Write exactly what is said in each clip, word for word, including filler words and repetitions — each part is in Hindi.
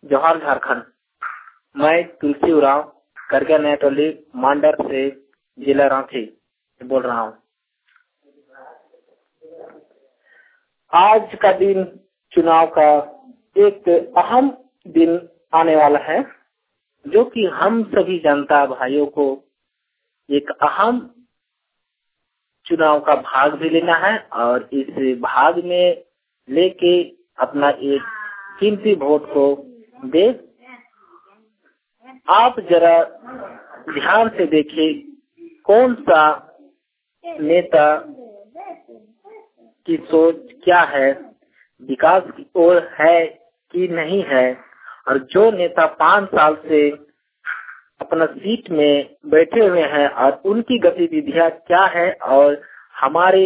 जौहर झारखंड। मैं तुलसी उरांव करगा नया टोली मांडर से जिला रांची बोल रहा हूँ। आज का दिन चुनाव का एक अहम दिन आने वाला है, जो कि हम सभी जनता भाइयों को एक अहम चुनाव का भाग भी लेना है और इस भाग में लेके अपना एक कीमती वोट को दे। आप जरा ध्यान से देखिए कौन सा नेता की सोच क्या है, विकास की ओर है कि नहीं है, और जो नेता पांच साल से अपना सीट में बैठे हुए हैं और उनकी गतिविधियां क्या है और हमारी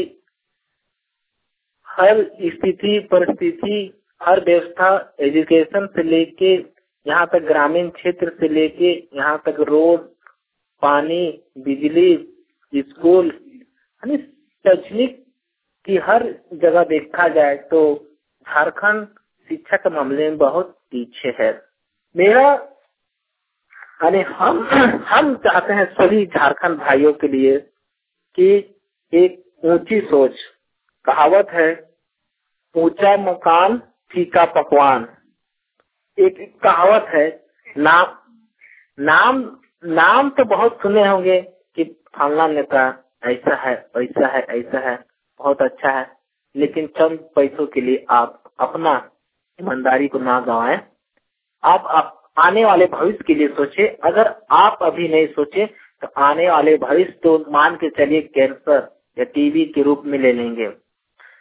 हर स्थिति परिस्थिति हर व्यवस्था एजुकेशन से लेके यहाँ तक ग्रामीण क्षेत्र से लेके यहाँ तक रोड, पानी, बिजली, स्कूल, यानी शैक्षणिक की हर जगह देखा जाए तो झारखंड शिक्षा के मामले में बहुत पीछे है। मेरा यानी हम हम चाहते हैं सभी झारखंड भाइयों के लिए कि एक ऊंची सोच, कहावत है ऊंचा मकान फीका पकवान, एक कहावत है। नाम नाम नाम तो बहुत सुने होंगे कि फलाना नेता ऐसा है वैसा है ऐसा है, बहुत अच्छा है, लेकिन चंद पैसों के लिए आप अपना ईमानदारी को ना गवाएं। आप, आप आने वाले भविष्य के लिए सोचे। अगर आप अभी नहीं सोचे तो आने वाले भविष्य तो मान के चलिए कैंसर या टीबी के रूप में ले लेंगे।